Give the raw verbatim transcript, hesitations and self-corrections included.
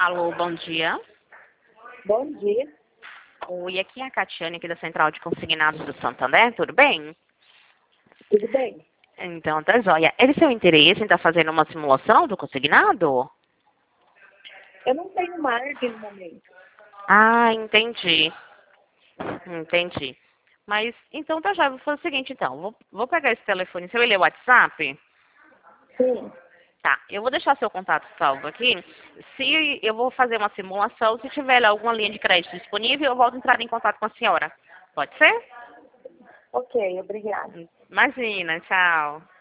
Alô, bom dia. Bom dia. Oi, aqui é a Catiane, aqui da Central de Consignados do Santander, tudo bem? Tudo bem? Então, tá joia. É de seu interesse em estar fazendo uma simulação do consignado? Eu não tenho margem no momento. Ah, entendi. Entendi. Mas, então tá joia, vou fazer o seguinte, então. Vou, vou pegar esse telefone, você vai ler o WhatsApp? Sim. Tá, eu vou deixar seu contato salvo aqui. Se eu vou fazer uma simulação, se tiver alguma linha de crédito disponível, eu volto a entrar em contato com a senhora. Pode ser? Ok, obrigada. Imagina, tchau.